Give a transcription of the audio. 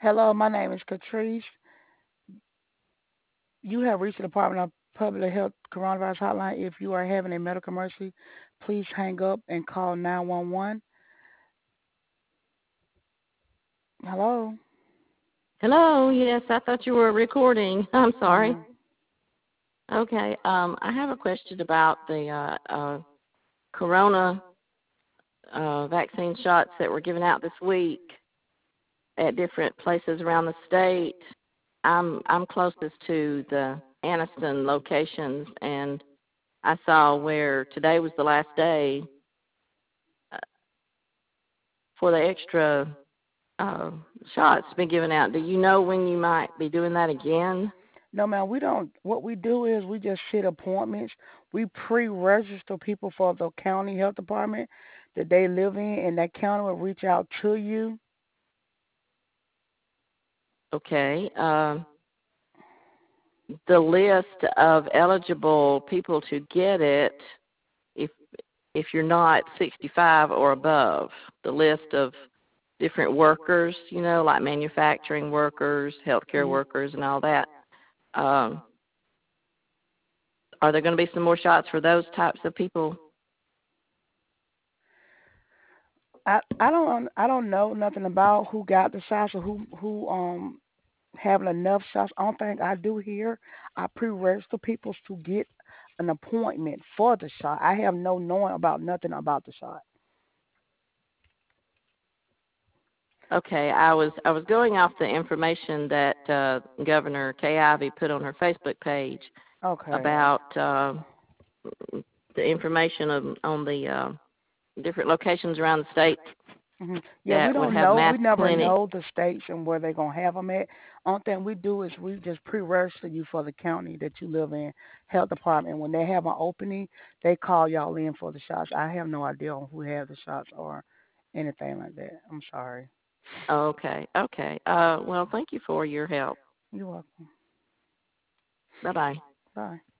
Hello, my name is Catrice. You have reached the Department of Public Health Coronavirus Hotline. If you are having a medical emergency, please hang up and call 911. Hello? Hello, yes, I thought you were recording. I'm Oh, sorry. no. Okay, I have a question about the corona vaccine shots that were given out this week at different places around the state. I'm closest to the Anniston locations, and I saw where today was the last day uh, for the extra uh, shots to be given out. Do you know when you might be doing that again? No, man, we don't. What we do is we just set appointments. We pre register people for the county health department that they live in, and that county will reach out to you. Okay. The list of eligible people to get it, if if you're not 65 or above, the list of different workers, like manufacturing workers, healthcare hmm workers, and all that. Um, are there going to be some more shots for those types of people? I don't know nothing about who got the shots or who having enough shots. I don't think I do here. I pre-register people to get an appointment for the shot. I have no knowing about nothing about the shot. Okay, I was going off the information that Governor Kay Ivey put on her Facebook page Okay. about the information on the different locations around the state Yeah, we that would don't have know. mass We never clinics. know the states and where they're gonna have them at. Only thing we do is we just pre-register you for the county that you live in, health department. When they have an opening, they call y'all in for the shots. I have no idea on who have the shots or anything like that. I'm sorry. Okay, okay. Well, thank you for your help. You're welcome. Bye bye. Bye.